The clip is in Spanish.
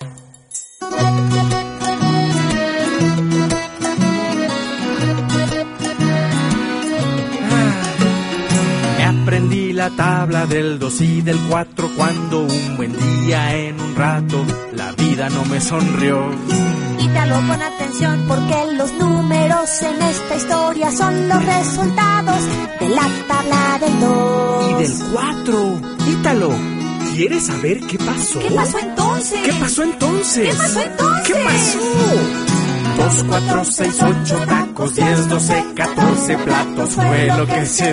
Aprendí la tabla del 2 y del 4 cuando un buen día en un rato la vida no me sonrió. Ítalo con atención porque los números en esta historia son los resultados de la tabla del 2. Y del 4. Ítalo, ¿quieres saber qué pasó? ¿Qué pasó entonces? ¿Qué pasó entonces? ¿Qué pasó entonces? ¿Qué pasó? 2, 4, 6, 8 tacos, 10, 12, 14 platos fue lo que se